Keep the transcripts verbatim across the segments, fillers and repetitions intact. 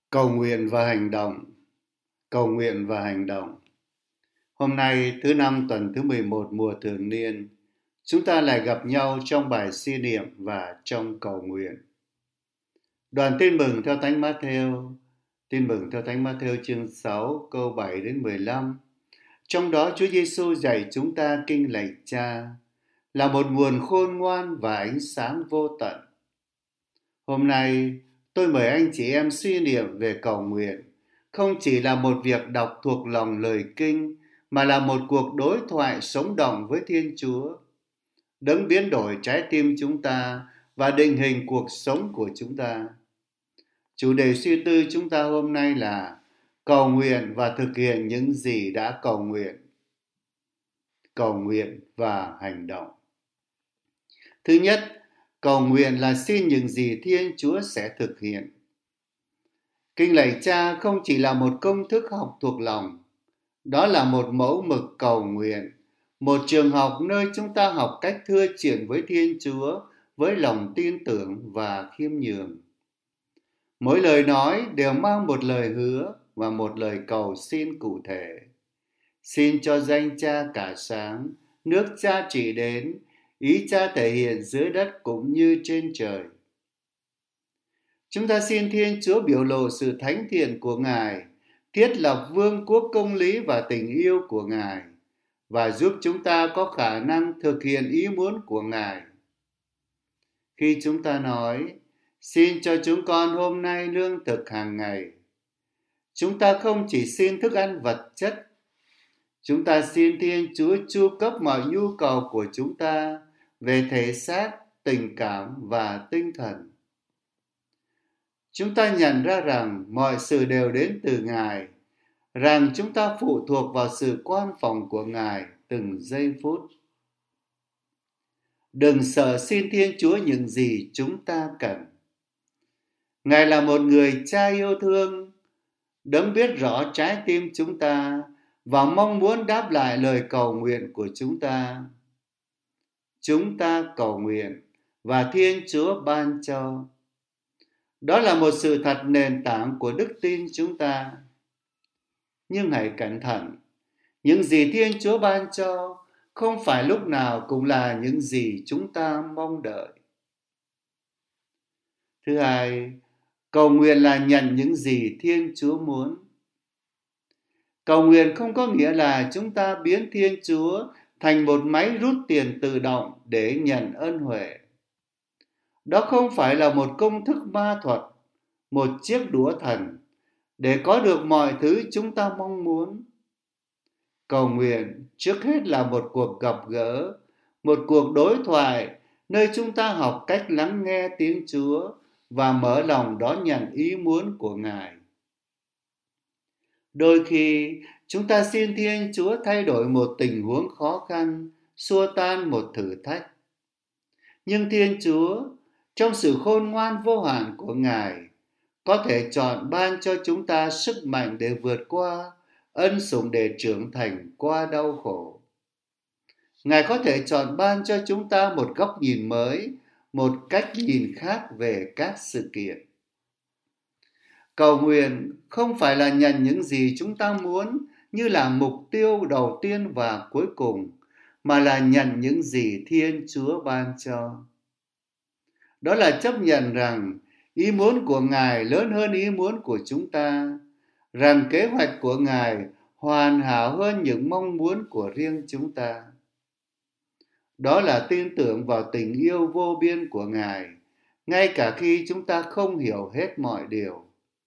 Cầu nguyện và hành động, cầu nguyện và hành động. Hôm nay thứ năm tuần thứ mười một mùa thường niên, chúng ta lại gặp nhau trong bài suy niệm và trong cầu nguyện. Đoạn tin mừng theo Thánh Mát-thêu, tin mừng theo Thánh Mát-thêu chương sáu câu bảy đến mười lăm. Trong đó Chúa Giêsu dạy chúng ta kinh lạy Cha là một nguồn khôn ngoan và ánh sáng vô tận. Hôm nay tôi mời anh chị em suy niệm về cầu nguyện, không chỉ là một việc đọc thuộc lòng lời kinh, mà là một cuộc đối thoại sống động với Thiên Chúa, đấng biến đổi trái tim chúng ta và định hình cuộc sống của chúng ta. Chủ đề suy tư chúng ta hôm nay là cầu nguyện và thực hiện những gì đã cầu nguyện. Cầu nguyện và hành động. Thứ nhất, cầu nguyện là xin những gì Thiên Chúa sẽ thực hiện. Kinh lạy Cha không chỉ là một công thức học thuộc lòng, đó là một mẫu mực cầu nguyện, một trường học nơi chúng ta học cách thưa chuyện với Thiên Chúa với lòng tin tưởng và khiêm nhường. Mỗi lời nói đều mang một lời hứa và một lời cầu xin cụ thể. Xin cho danh Cha cả sáng, nước Cha trị đến, ý Cha thể hiện dưới đất cũng như trên trời. Chúng ta xin Thiên Chúa biểu lộ sự thánh thiện của Ngài, thiết lập vương quốc công lý và tình yêu của Ngài, và giúp chúng ta có khả năng thực hiện ý muốn của Ngài. Khi chúng ta nói, xin cho chúng con hôm nay lương thực hàng ngày, chúng ta không chỉ xin thức ăn vật chất, chúng ta xin Thiên Chúa chu cấp mọi nhu cầu của chúng ta về thể xác, tình cảm và tinh thần. Chúng ta nhận ra rằng mọi sự đều đến từ Ngài, rằng chúng ta phụ thuộc vào sự quan phòng của Ngài từng giây phút. Đừng sợ xin Thiên Chúa những gì chúng ta cần. Ngài là một người cha yêu thương, đấng biết rõ trái tim chúng ta và mong muốn đáp lại lời cầu nguyện của chúng ta. Chúng ta cầu nguyện và Thiên Chúa ban cho. Đó là một sự thật nền tảng của đức tin chúng ta. Nhưng hãy cẩn thận, những gì Thiên Chúa ban cho không phải lúc nào cũng là những gì chúng ta mong đợi. Thứ hai, cầu nguyện là nhận những gì Thiên Chúa muốn. Cầu nguyện không có nghĩa là chúng ta biến Thiên Chúa thành một máy rút tiền tự động để nhận ân huệ. Đó không phải là một công thức ma thuật, một chiếc đũa thần để có được mọi thứ chúng ta mong muốn. Cầu nguyện trước hết là một cuộc gặp gỡ, một cuộc đối thoại nơi chúng ta học cách lắng nghe tiếng Chúa và mở lòng đón nhận ý muốn của Ngài. Đôi khi chúng ta xin Thiên Chúa thay đổi một tình huống khó khăn, xua tan một thử thách. Nhưng Thiên Chúa, trong sự khôn ngoan vô hạn của Ngài, có thể chọn ban cho chúng ta sức mạnh để vượt qua, ân sủng để trưởng thành qua đau khổ. Ngài có thể chọn ban cho chúng ta một góc nhìn mới, một cách nhìn khác về các sự kiện. Cầu nguyện không phải là nhận những gì chúng ta muốn như là mục tiêu đầu tiên và cuối cùng, mà là nhận những gì Thiên Chúa ban cho. Đó là chấp nhận rằng ý muốn của Ngài lớn hơn ý muốn của chúng ta, rằng kế hoạch của Ngài hoàn hảo hơn những mong muốn của riêng chúng ta. Đó là tin tưởng vào tình yêu vô biên của Ngài, ngay cả khi chúng ta không hiểu hết mọi điều.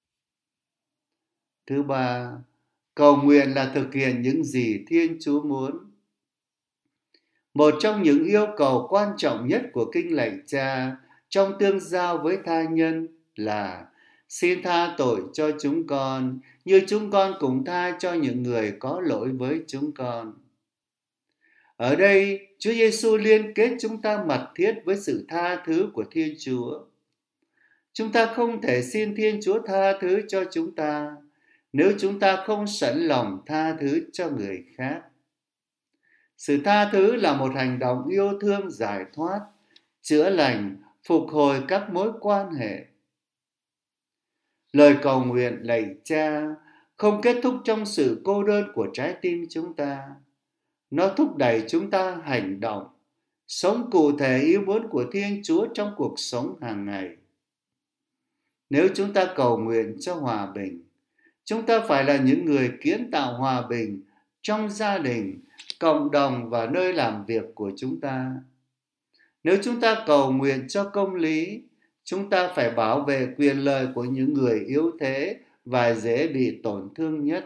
Thứ ba, cầu nguyện là thực hiện những gì Thiên Chúa muốn. Một trong những yêu cầu quan trọng nhất của kinh lạy Cha trong tương giao với tha nhân là xin tha tội cho chúng con như chúng con cũng tha cho những người có lỗi với chúng con. Ở đây, Chúa Giêsu liên kết chúng ta mật thiết với sự tha thứ của Thiên Chúa. Chúng ta không thể xin Thiên Chúa tha thứ cho chúng ta nếu chúng ta không sẵn lòng tha thứ cho người khác. Sự tha thứ là một hành động yêu thương giải thoát, chữa lành, phục hồi các mối quan hệ. Lời cầu nguyện lạy Cha không kết thúc trong sự cô đơn của trái tim chúng ta. Nó thúc đẩy chúng ta hành động, sống cụ thể ý muốn của Thiên Chúa trong cuộc sống hàng ngày. Nếu chúng ta cầu nguyện cho hòa bình, chúng ta phải là những người kiến tạo hòa bình trong gia đình, cộng đồng và nơi làm việc của chúng ta. Nếu chúng ta cầu nguyện cho công lý, chúng ta phải bảo vệ quyền lợi của những người yếu thế và dễ bị tổn thương nhất.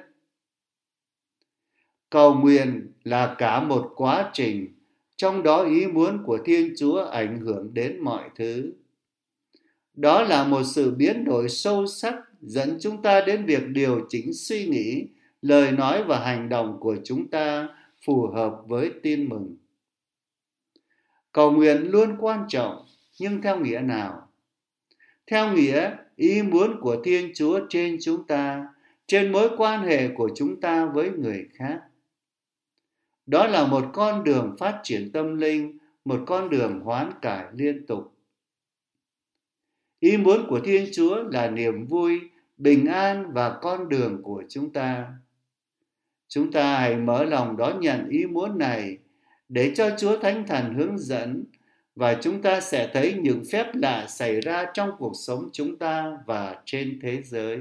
Cầu nguyện là cả một quá trình, trong đó ý muốn của Thiên Chúa ảnh hưởng đến mọi thứ. Đó là một sự biến đổi sâu sắc dẫn chúng ta đến việc điều chỉnh suy nghĩ, lời nói và hành động của chúng ta phù hợp với tin mừng. Cầu nguyện luôn quan trọng, nhưng theo nghĩa nào? Theo nghĩa ý muốn của Thiên Chúa trên chúng ta, trên mối quan hệ của chúng ta với người khác. Đó là một con đường phát triển tâm linh, một con đường hoán cải liên tục. Ý muốn của Thiên Chúa là niềm vui, bình an và con đường của chúng ta. Chúng ta hãy mở lòng đón nhận ý muốn này để cho Chúa Thánh Thần hướng dẫn, và chúng ta sẽ thấy những phép lạ xảy ra trong cuộc sống chúng ta và trên thế giới.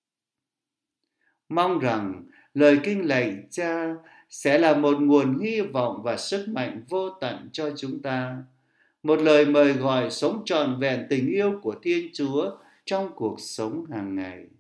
Mong rằng lời kinh lạy Cha sẽ là một nguồn hy vọng và sức mạnh vô tận cho chúng ta, một lời mời gọi sống trọn vẹn tình yêu của Thiên Chúa trong cuộc sống hàng ngày.